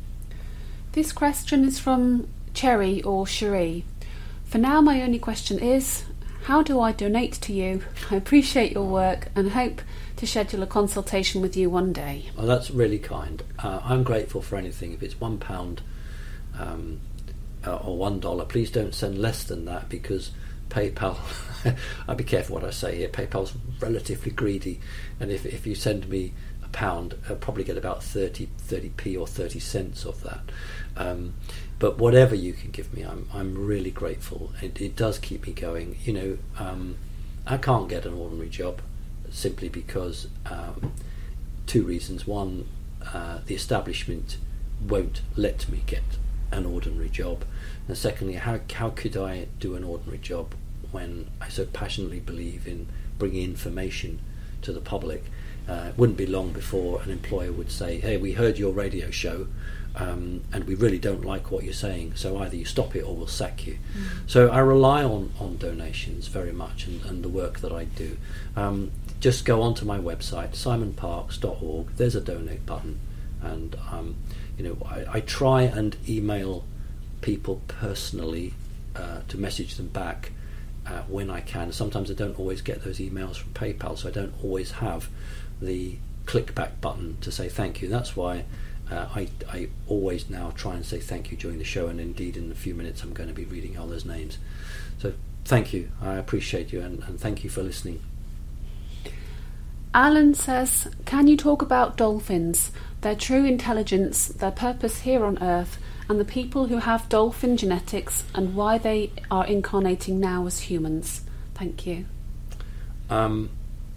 This question is from Cherry or Cherie. For now, my only question is, how do I donate to you? I appreciate your work and hope to schedule a consultation with you one day. Well, that's really kind. Uh, I'm grateful for anything. If it's one pound um, uh, or one dollar, please don't send less than that, because PayPal, I'll be careful what I say here, PayPal's relatively greedy, and if, if you send me a pound, I'll probably get about thirty p or thirty cents of that. Um, but whatever you can give me, I'm I'm really grateful. It, it does keep me going. You know, um, I can't get an ordinary job simply because um, two reasons. One, uh, the establishment won't let me get an ordinary job, and secondly, how how could I do an ordinary job when I so passionately believe in bringing information to the public? Uh, it wouldn't be long before an employer would say, "Hey, we heard your radio show, um, and we really don't like what you're saying, so either you stop it or we'll sack you." Mm. So I rely on, on donations very much, and, and the work that I do. Um, just go onto my website, simon parks dot org. There's a donate button, and um, you know I, I try and email people personally uh, to message them back uh, when I can. Sometimes I don't always get those emails from PayPal, so I don't always have the click back button to say thank you. That's why uh, I, I always now try and say thank you during the show, and indeed in a few minutes I'm going to be reading all those names. So thank you, I appreciate you, and, and thank you for listening. Alan says, can you talk about dolphins, their true intelligence, their purpose here on Earth, and the people who have dolphin genetics, and why they are incarnating now as humans? Thank you. Um,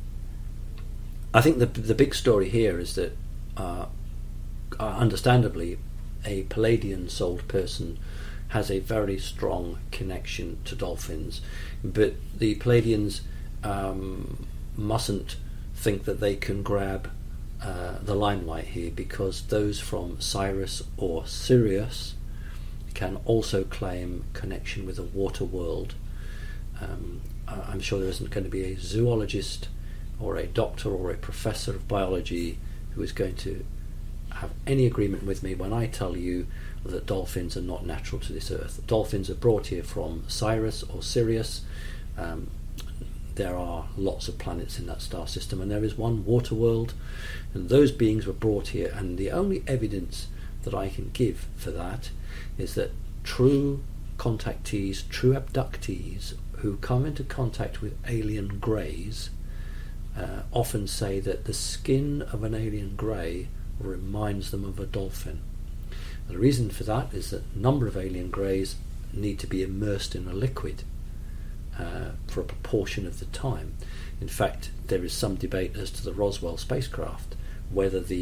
I think the the big story here is that, uh, understandably, a Palladian-souled person has a very strong connection to dolphins, but the Palladians um, mustn't think that they can grab uh, the limelight here, because those from Sirius or Sirius can also claim connection with the water world. Um, I'm sure there isn't going to be a zoologist or a doctor or a professor of biology who is going to have any agreement with me when I tell you that dolphins are not natural to this earth. Dolphins are brought here from Sirius or Sirius. Um, there are lots of planets in that star system, and there is one water world, and those beings were brought here, and the only evidence that I can give for that is that true contactees, true abductees who come into contact with alien greys Uh, often say that the skin of an alien grey reminds them of a dolphin. And the reason for that is that a number of alien greys need to be immersed in a liquid uh, for a proportion of the time. In fact, there is some debate as to the Roswell spacecraft, whether the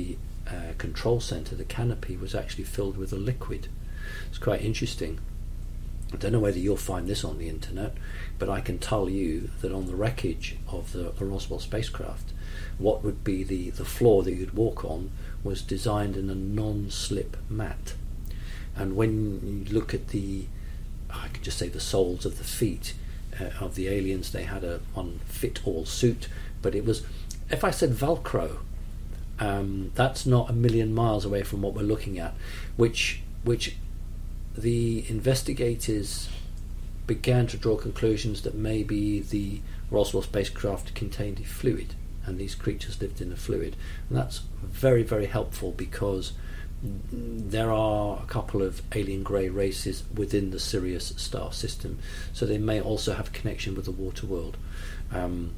uh, control centre, the canopy, was actually filled with a liquid. It's quite interesting. I don't know whether you'll find this on the internet, but I can tell you that on the wreckage of the, the Roswell spacecraft, what would be the, the floor that you'd walk on was designed in a non-slip mat. And when you look at the, I could just say the soles of the feet uh, of the aliens, they had a one fit-all suit, but it was, if I said Velcro, um, that's not a million miles away from what we're looking at, which which the investigators began to draw conclusions that maybe the Roswell spacecraft contained a fluid, and these creatures lived in a fluid. And that's very, very helpful, because there are a couple of alien grey races within the Sirius star system, so they may also have a connection with the water world. Um,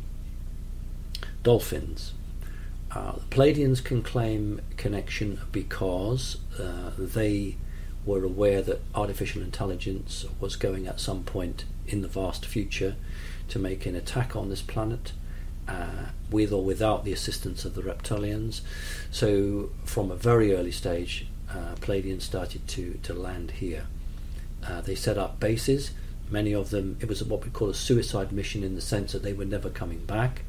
dolphins. Uh, the Pleiadians can claim connection because uh, they were aware that artificial intelligence was going at some point in the vast future to make an attack on this planet, uh, with or without the assistance of the reptilians. So from a very early stage, uh, Pleiadians started to, to land here. Uh, they set up bases. Many of them, it was what we call a suicide mission, in the sense that they were never coming back.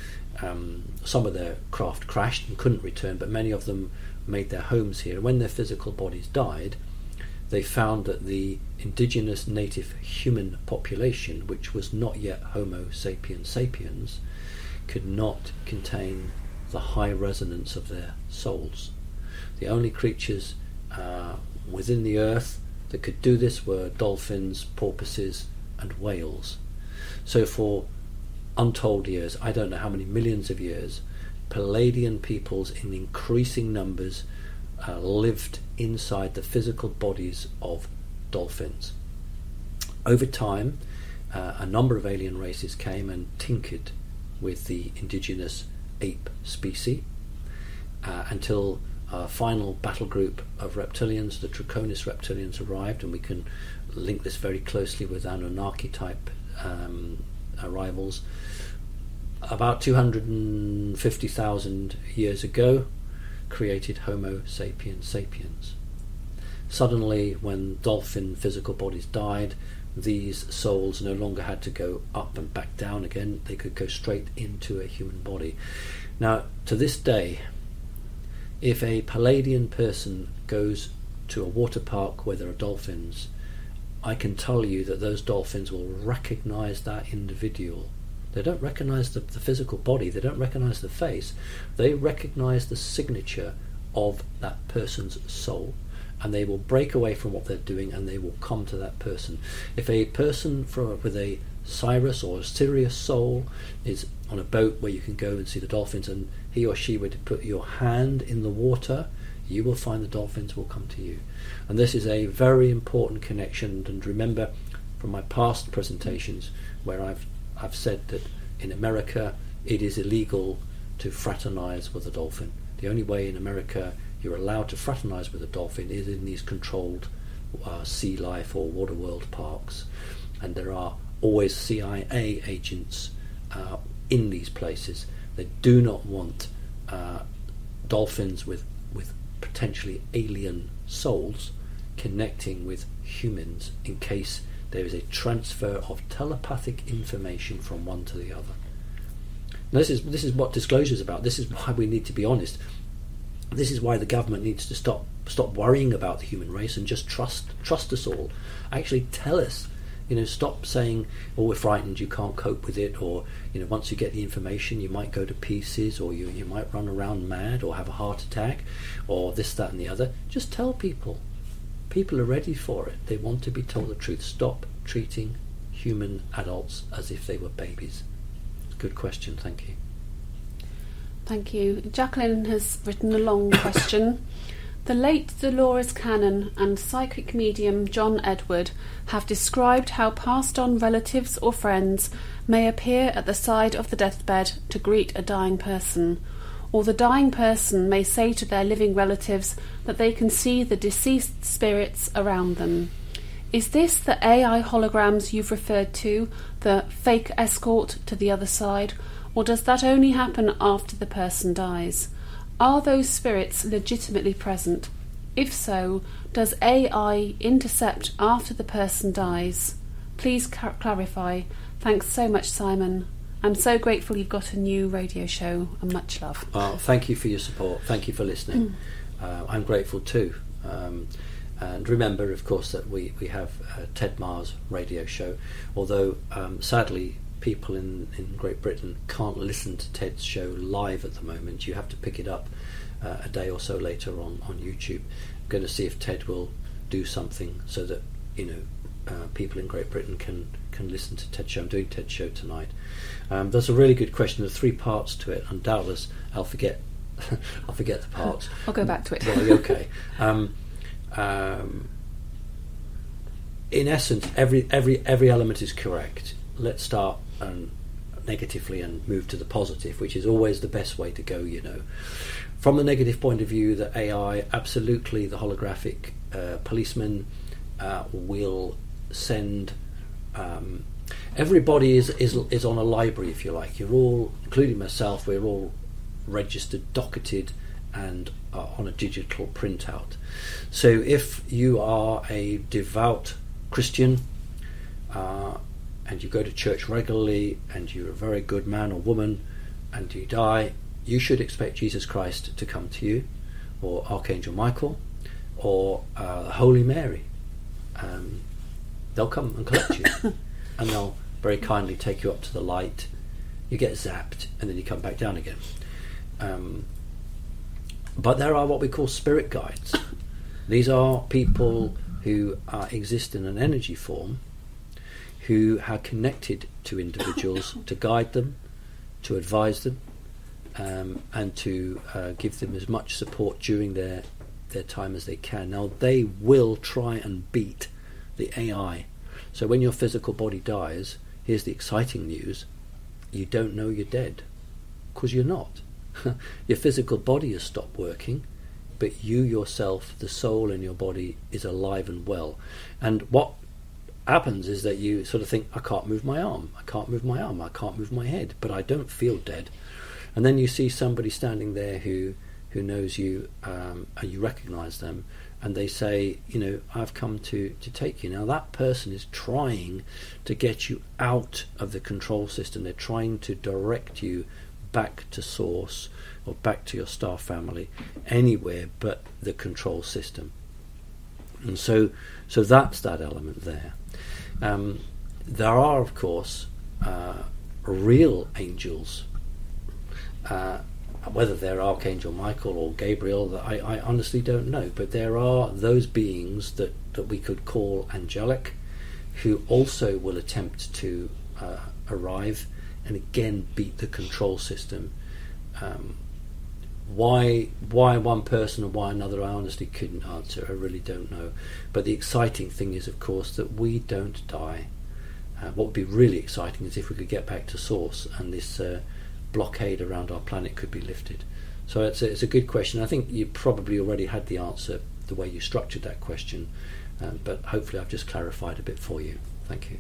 Um, some of their craft crashed and couldn't return, but many of them made their homes here. And when their physical bodies died, they found that the indigenous native human population, which was not yet Homo sapiens sapiens, could not contain the high resonance of their souls. The only creatures uh, within the earth that could do this were dolphins, porpoises, and whales. So for untold years, I don't know how many millions of years, Pleiadian peoples in increasing numbers uh, lived inside the physical bodies of dolphins. Over time, uh, a number of alien races came and tinkered with the indigenous ape species, uh, until a final battle group of reptilians, the Draconis reptilians, arrived, and we can link this very closely with Anunnaki type um, arrivals. About two hundred fifty thousand years ago, created Homo sapiens sapiens. Suddenly, when dolphin physical bodies died, these souls no longer had to go up and back down again. They could go straight into a human body. Now, to this day, if a Pleiadian person goes to a water park where there are dolphins, I can tell you that those dolphins will recognize that individual. They don't recognize the, the physical body, they don't recognize the face, they recognize the signature of that person's soul, and they will break away from what they're doing and they will come to that person. If a person from, with a Sirius or a Sirius soul is on a boat where you can go and see the dolphins, and he or she were to put your hand in the water, you will find the dolphins will come to you. And this is a very important connection. And remember from my past presentations where I've I've said that in America it is illegal to fraternize with a dolphin. The only way in America you're allowed to fraternize with a dolphin is in these controlled uh, sea life or water world parks. And there are always C I A agents uh, in these places. They do not want uh, dolphins with, with potentially alien souls connecting with humans, in case there is a transfer of telepathic information from one to the other. Now, this is this is what disclosure is about. This is why we need to be honest. This is why the government needs to stop stop worrying about the human race and just trust trust us all. Actually tell us. You know, stop saying, "Oh, we're frightened, you can't cope with it," or, you know, once you get the information, you might go to pieces, or you, you might run around mad, or have a heart attack, or this, that, and the other. Just tell people. People are ready for it. They want to be told the truth. Stop treating human adults as if they were babies. Good question, thank you. Thank you. Jacqueline has written a long question. The late Dolores Cannon and psychic medium John Edward have described how passed-on relatives or friends may appear at the side of the deathbed to greet a dying person, or the dying person may say to their living relatives that they can see the deceased spirits around them. Is this the A I holograms you've referred to, the fake escort to the other side, or does that only happen after the person dies? Are those spirits legitimately present? If so, does A I intercept after the person dies? Please ca- clarify. Thanks so much, Simon. I'm so grateful you've got a new radio show, and much love. Uh, thank you for your support. Thank you for listening. uh, I'm grateful too. Um, and remember, of course, that we, we have uh, Ted Maher's radio show, although um, sadly people in, in Great Britain can't listen to Ted's show live at the moment. You have to pick it up uh, a day or so later on, on YouTube. I'm going to see if Ted will do something so that, you know, uh, people in Great Britain can, can listen to Ted's show. I'm doing Ted's show tonight. Um, that's a really good question. There's three parts to it, and doubtless I'll forget I'll forget the parts. I'll go back to it. Well, okay. Um, um, in essence, every every every element is correct. Let's start um, negatively and move to the positive, which is always the best way to go, you know. From the negative point of view, the A I, absolutely, the holographic uh, policeman uh, will send... Um, everybody is, is is on a library, if you like. You're all, including myself, we're all registered, docketed, and uh, on a digital printout. So if you are a devout Christian, uh, and you go to church regularly, and you're a very good man or woman, and you die, you should expect Jesus Christ to come to you, or Archangel Michael, or uh, Holy Mary. Um, they'll come and collect you, and they'll very kindly take you up to the light. You get zapped, and then you come back down again. Um, but there are what we call spirit guides. These are people who uh, exist in an energy form, who are connected to individuals to guide them, to advise them, um, and to uh, give them as much support during their their time as they can. Now, they will try and beat the A I. So when your physical body dies, here's the exciting news: you don't know you're dead, because you're not. Your physical body has stopped working, but you yourself, the soul in your body, is alive and well. And what happens is that you sort of think, I can't move my arm, I can't move my arm, I can't move my head, but I don't feel dead. And then you see somebody standing there who who knows you, um, and you recognise them, and they say, you know, I've come to, to take you. Now that person is trying to get you out of the control system. They're trying to direct you back to source, or back to your star family, anywhere but the control system. And so so that's that element there. Um, there are, of course, uh, real angels. Uh, whether they're Archangel Michael or Gabriel, I, I honestly don't know. But there are those beings that, that we could call angelic, who also will attempt to uh, arrive and again beat the control system. Um, why why one person and why another, I honestly couldn't answer. I really don't know. But the exciting thing is, of course, that we don't die. Uh, what would be really exciting is if we could get back to source, and this uh, blockade around our planet could be lifted. So it's a, it's a good question. I think you probably already had the answer the way you structured that question, um, but hopefully I've just clarified a bit for you. Thank you.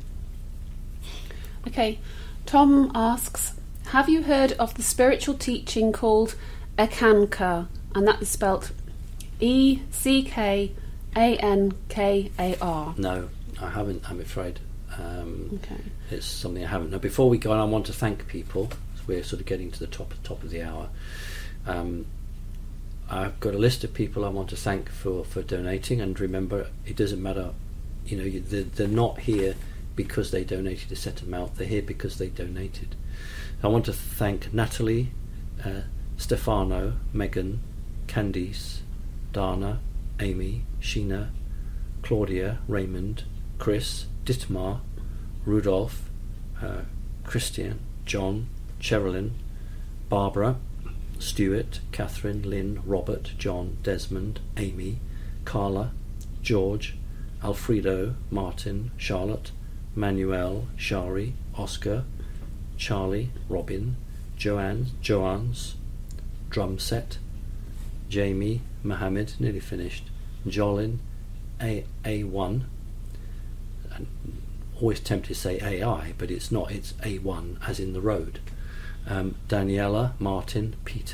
Okay, Tom asks, have you heard of the spiritual teaching called Eckankar, and that is spelt E C K A N K A R? No, I haven't, I'm afraid. Um, okay. It's something I haven't. Now, before we go on, I want to thank people. We're sort of getting to the top top of the hour. Um, I've got a list of people I want to thank for, for donating, and remember, it doesn't matter, you know, you, they're, they're not here because they donated a set amount, they're here because they donated. I want to thank Natalie, uh, Stefano, Megan, Candice, Dana, Amy, Sheena, Claudia, Raymond, Chris, Dietmar, Rudolph, uh, Christian, John, Sherilyn, Barbara, Stuart, Catherine, Lynn, Robert, John, Desmond, Amy, Carla, George, Alfredo, Martin, Charlotte, Manuel, Shari, Oscar, Charlie, Robin, Joanne, Joanne's, Drum Set, Jamie, Mohammed, nearly finished, Jolin, A A1, and always tempted to say A I, but it's not, it's A one, as in the road. Um, Daniela, Martin, Peter,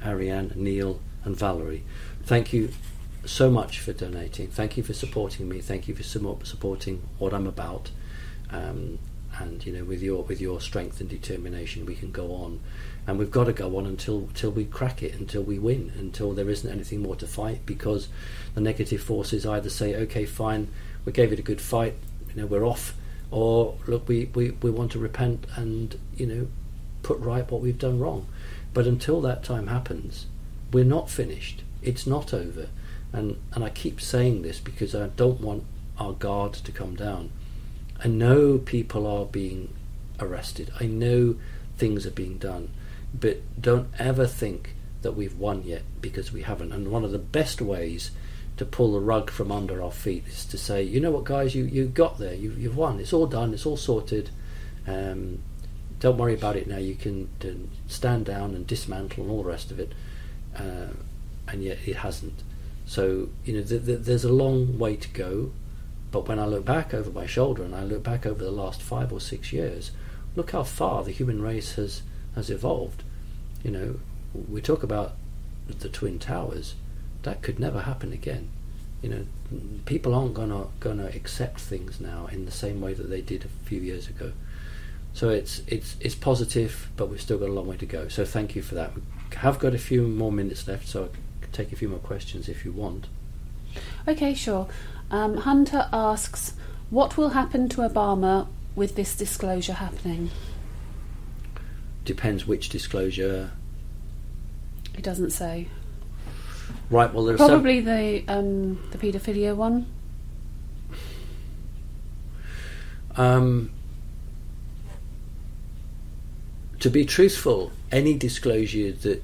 Ariane, Neil and Valerie. Thank you so much for donating. Thank you for supporting me. Thank you for supporting what I'm about. Um, and you know, with your with your strength and determination, we can go on, and we've got to go on until until we crack it, until we win, until there isn't anything more to fight, because the negative forces either say, okay, fine, we gave it a good fight, you know, we're off, or look, we, we, we want to repent and, you know, put right what we've done wrong. But until that time happens, we're not finished. It's not over. And and I keep saying this because I don't want our guard to come down. I know people are being arrested. I know things are being done. But don't ever think that we've won yet, because we haven't. And one of the best ways to pull the rug from under our feet is to say, you know what, guys, you, you got there. You, you've won. It's all done. It's all sorted. Um, don't worry about it now. You can uh, stand down and dismantle and all the rest of it. Uh, and yet it hasn't. So, you know, th- th- there's a long way to go. But when I look back over my shoulder and I look back over the last five or six years, look how far the human race has, has evolved. You know, we talk about the Twin Towers. That could never happen again. You know, people aren't gonna gonna accept things now in the same way that they did a few years ago. So it's it's it's positive, but we've still got a long way to go. So thank you for that. We have got a few more minutes left, so I can take a few more questions if you want. Okay, sure. Um, Hunter asks, what will happen to Obama with this disclosure happening? Depends which disclosure. It doesn't say. Right. Well, there's probably some... the um, the paedophilia one. Um, to be truthful, any disclosure that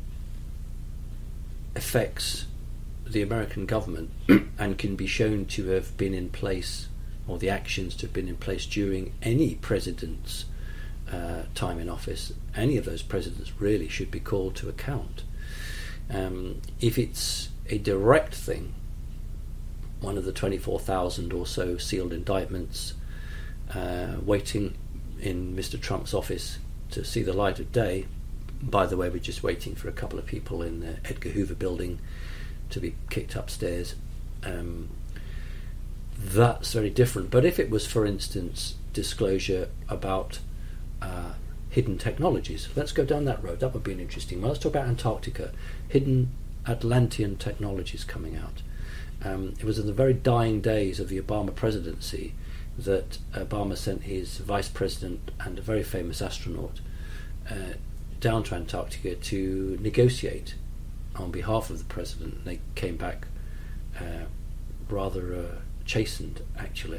affects the American government and can be shown to have been in place, or the actions to have been in place during any president's uh, time in office, any of those presidents really should be called to account. Um, if it's a direct thing, one of the twenty-four thousand or so sealed indictments uh, waiting in Mister Trump's office to see the light of day. By the way, we're just waiting for a couple of people in the Edgar Hoover building to be kicked upstairs. Um, that's very different. But if it was, for instance, disclosure about uh, hidden technologies, let's go down that road. That would be an interesting one. Let's talk about Antarctica. Hidden Atlantean technologies coming out. Um, it was in the very dying days of the Obama presidency that Obama sent his vice president and a very famous astronaut uh, down to Antarctica to negotiate on behalf of the president. They came back uh, rather uh, chastened, actually.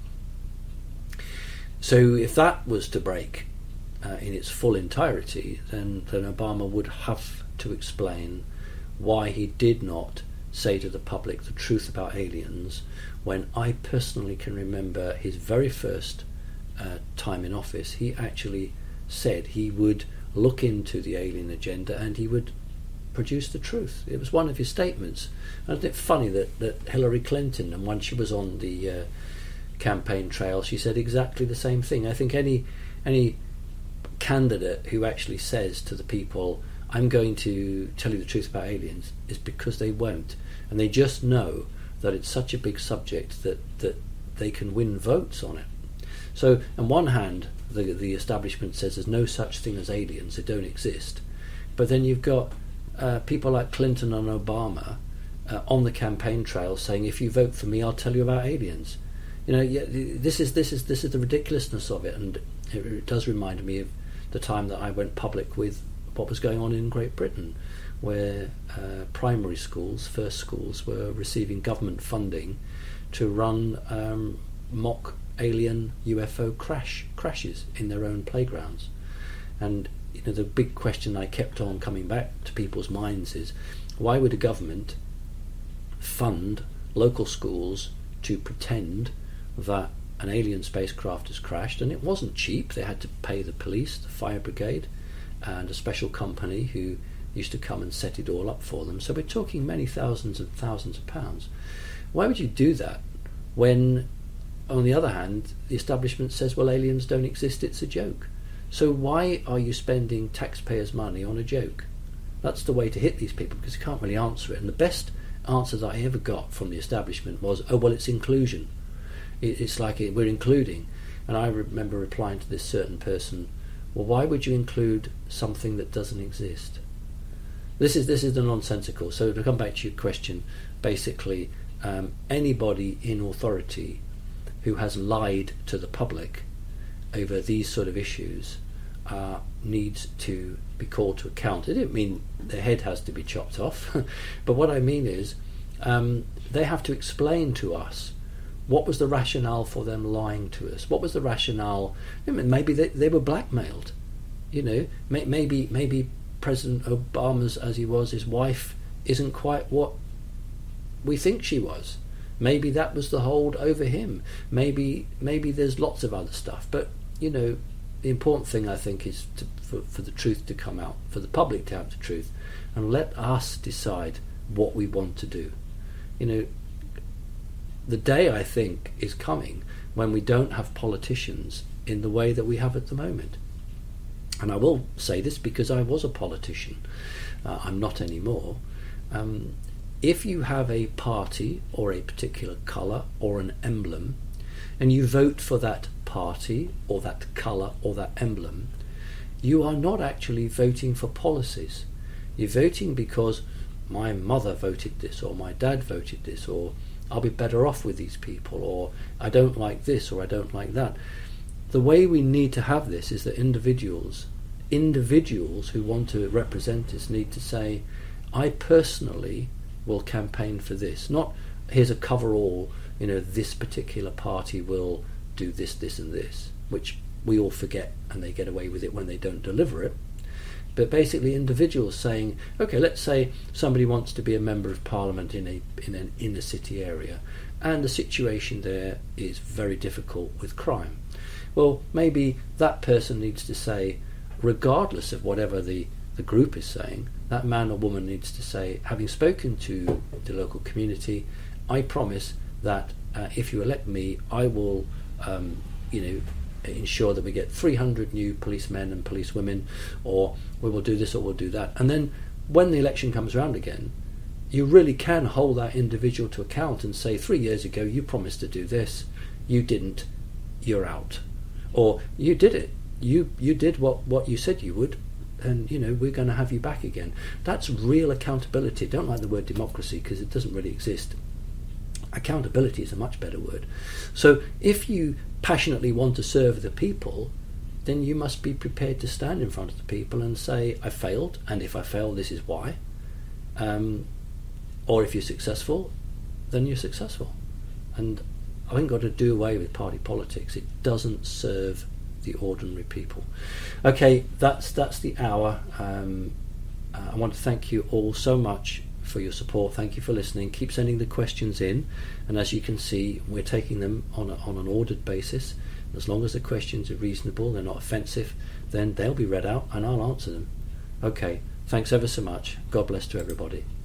So if that was to break uh, in its full entirety, then, then Obama would have to explain why he did not say to the public the truth about aliens, when I personally can remember his very first uh, time in office. He actually said he would look into the alien agenda and he would produce the truth. It was one of his statements. And isn't it funny that, that Hillary Clinton, and when she was on the uh, campaign trail, she said exactly the same thing. I think any any candidate who actually says to the people, I'm going to tell you the truth about aliens, is because they won't. And they just know that it's such a big subject that, that they can win votes on it. So on one hand, the, the establishment says there's no such thing as aliens, they don't exist. But then you've got uh, people like Clinton and Obama uh, on the campaign trail saying, if you vote for me, I'll tell you about aliens. You know, yeah, this is this is this is the ridiculousness of it, and it, it does remind me of the time that I went public with what was going on in Great Britain, where uh, primary schools, first schools, were receiving government funding to run um, mock alien U F O crash crashes in their own playgrounds. And you know, the big question I kept on coming back to people's minds is, why would a government fund local schools to pretend that an alien spacecraft has crashed? And it wasn't cheap. They had to pay the police, the fire brigade, and a special company who used to come and set it all up for them. So we're talking many thousands and thousands of pounds. Why would you do that when, on the other hand, the establishment says, well, aliens don't exist, it's a joke? So why are you spending taxpayers' money on a joke? That's the way to hit these people, because they can't really answer it. And the best answer that I ever got from the establishment was, oh, well, it's inclusion. It, it's like it, we're including. And I remember replying to this certain person, well, why would you include something that doesn't exist? This is this is the nonsensical. So to come back to your question, basically, um, anybody in authority who has lied to the public over these sort of issues uh, needs to be called to account. It didn't mean their head has to be chopped off, but what I mean is um, they have to explain to us what was the rationale for them lying to us. What was the rationale? I mean, maybe they, they were blackmailed. You know, may, maybe maybe. President Obama's, as he was, his wife isn't quite what we think she was. Maybe that was the hold over him. Maybe maybe there's lots of other stuff. But, you know, the important thing, I think, is to, for, for the truth to come out, for the public to have the truth, and let us decide what we want to do. You know, the day, I think, is coming when we don't have politicians in the way that we have at the moment. And I will say this because I was a politician. Uh, I'm not anymore. Um, if you have a party or a particular colour or an emblem, and you vote for that party or that colour or that emblem, you are not actually voting for policies. You're voting because my mother voted this, or my dad voted this, or I'll be better off with these people, or I don't like this, or I don't like that. The way we need to have this is that individuals, individuals who want to represent us need to say, I personally will campaign for this. Not, here's a cover-all, you know, this particular party will do this, this and this, which we all forget and they get away with it when they don't deliver it. But basically individuals saying, okay, let's say somebody wants to be a member of parliament in a in an inner city area, and the situation there is very difficult with crime. Well, maybe that person needs to say, regardless of whatever the, the group is saying, that man or woman needs to say, having spoken to the local community, I promise that uh, if you elect me, I will, um, you know, ensure that we get three hundred new policemen and policewomen, or we will do this or we'll do that. And then when the election comes around again, you really can hold that individual to account and say, three years ago you promised to do this, you didn't, you're out. Or you did it. You you did what, what you said you would, and you know we're going to have you back again. That's real accountability. Don't like the word democracy because it doesn't really exist. Accountability is a much better word. So if you passionately want to serve the people, then you must be prepared to stand in front of the people and say, I failed, and if I fail, this is why. Um, or if you're successful, then you're successful. And I think we've got to do away with party politics. It doesn't serve the ordinary people. Okay, that's that's the hour. Um, uh, I want to thank you all so much for your support. Thank you for listening. Keep sending the questions in, and as you can see, we're taking them on a, on an ordered basis. As long as the questions are reasonable, they're not offensive, then they'll be read out and I'll answer them. Okay, thanks ever so much. God bless to everybody.